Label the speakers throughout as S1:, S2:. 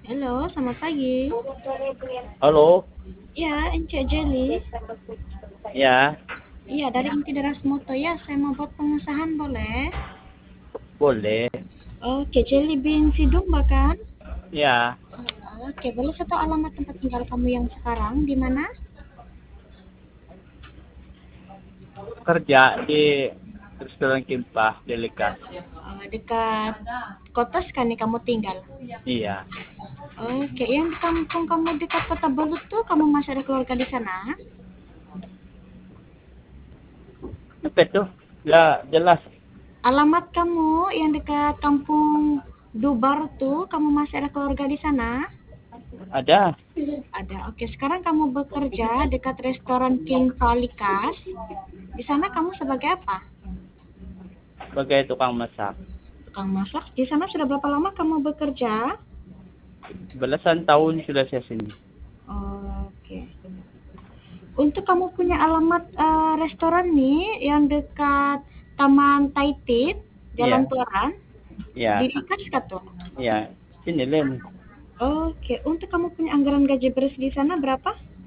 S1: Halo, selamat pagi.
S2: Halo,
S1: Ya, Ence Jeli.
S2: ya,
S1: Iya, dari Inti Deras Moto ya. Saya mau buat pengesahan, boleh?
S2: boleh.
S1: Oke, Jeli bin Sidung bahkan.
S2: Ya,
S1: Oke, boleh satu alamat tempat tinggal kamu yang sekarang di mana?
S2: kerja di restoran Kimpah Delikat.
S1: Dekat Kotas kan nih kamu tinggal.
S2: Iya,
S1: Oke, yang di kampung kamu dekat Kota Belut tuh kamu masih ada keluarga di sana?
S2: apa itu? Ya, jelas
S1: Alamat kamu yang dekat kampung Dubar tuh kamu masih ada keluarga di sana?
S2: ada
S1: Ada. Oke, sekarang kamu bekerja dekat restoran King Valikas. Di sana kamu sebagai apa?
S2: sebagai tukang masak.
S1: Tukang masak. Di sana sudah berapa lama kamu bekerja?
S2: Belasan tahun sudah saya sini.
S1: Oke. Untuk kamu punya alamat restoran nih yang dekat Taman Taitit, Jalan
S2: Iya,
S1: Tuaran, di
S2: iya,
S1: Likas kah tuh?
S2: iya. Sini Len.
S1: Oke. Untuk kamu punya anggaran gaji bersih di sana berapa?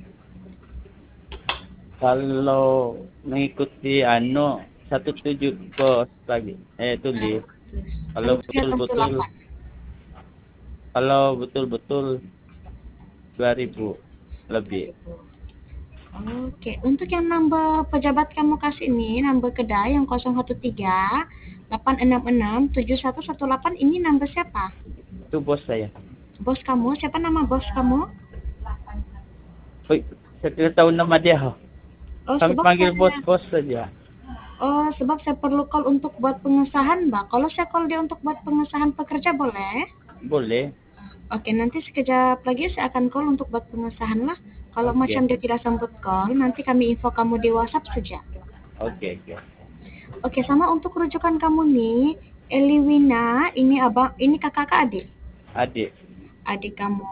S2: Kalau mengikuti 17 kos lagi. Tulis. Kalau betul-betul,
S1: 138.
S2: kalau betul-betul 2.000 lebih.
S1: Oke, untuk yang nambah pejabat kamu kasih ini, nambah kedai yang 013 866 7118 ini nambah siapa?
S2: Itu bos saya.
S1: Bos kamu, siapa nama bos kamu?
S2: Woi, saya tidak tahu nama dia.
S1: Oh,
S2: Kami
S1: sebab
S2: panggil
S1: saya
S2: bos-bos saja.
S1: sebab saya perlu call untuk buat pengesahan, Mbak. Kalau saya call dia untuk buat pengesahan pekerja boleh?
S2: Boleh.
S1: Oke, nanti sekejap lagi saya akan call untuk buat pengesahan lah. Kalau macam
S2: Oke.
S1: dia tidak sambut call, nanti kami info kamu di WhatsApp saja.
S2: Oke, oke.
S1: Oke, sama untuk rujukan kamu nih, Eliwina, ini abang, ini kakak ke adik.
S2: Adik.
S1: Adik kamu.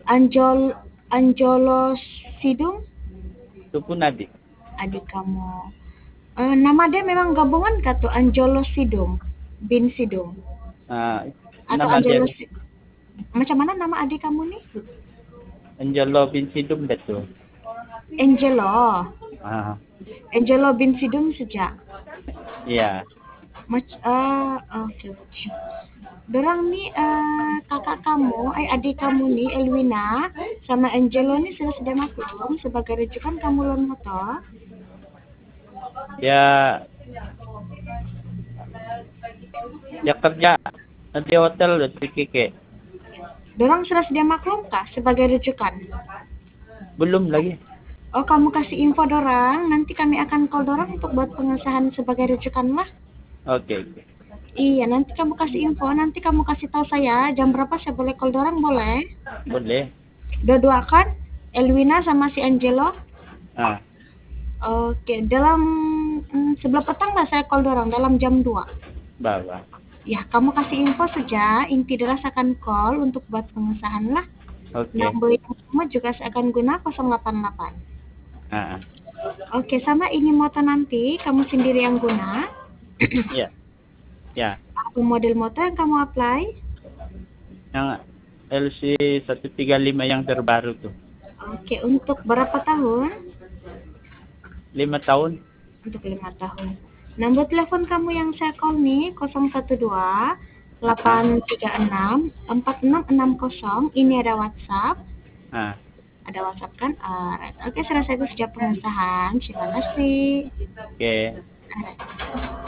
S1: Anjolo Sidung,
S2: Itu pun adik.
S1: adik kamu. Nama dia memang gabungan kah tuh Anjolo Sidung, bin Sidung,
S2: Nah,
S1: atau
S2: nama dia
S1: Anjolo macam mana nama adik kamu nih?
S2: Angelo bin Sidum betul.
S1: Angelo.
S2: Ah,
S1: Angelo bin Sidung sejak.
S2: iya.
S1: Oke, oke. Dorang nih kakak kamu, adik kamu nih Elwina sama Angelo nih sudah sedia maklum sebagai rujukan kamu loan motor.
S2: Dia dia kerja di hotel di Kike.
S1: Dorang sudah sedia maklum kah sebagai rujukan?
S2: Belum lagi.
S1: Oh, kamu kasih info dorang, nanti kami akan call dorang untuk buat pengesahan sebagai rujukan lah.
S2: Oke, oke.
S1: Iya, nanti kamu kasih info, nanti kamu kasih tahu saya jam berapa saya boleh call dorang, boleh?
S2: Boleh.
S1: Dua-dua kan? Elwina sama si Angelo.
S2: Ah,
S1: Oke, dalam sebelah petang lah saya call dorang dalam jam 2.
S2: bawa.
S1: Ya, kamu kasih info saja, inti deras akan call untuk buat pengesahan lah.
S2: Oke.
S1: Nomor yang sama juga saya akan guna 088.
S2: Ah,
S1: Oke, sama ini moto nanti kamu sendiri yang guna.
S2: iya, ya.
S1: Apa model moto yang kamu apply?
S2: Yang LC 135 yang terbaru tuh.
S1: Oke, untuk berapa tahun?
S2: 5 tahun.
S1: Untuk 5 tahun. Nomor telepon kamu yang saya call nih 012
S2: Ah,
S1: 836 4660. Ini ada WhatsApp.
S2: ah.
S1: Ada WhatsApp kan? Alright. Oke, selesai itu sejak pengesahan. Terima kasih.
S2: Oke.
S1: Alright.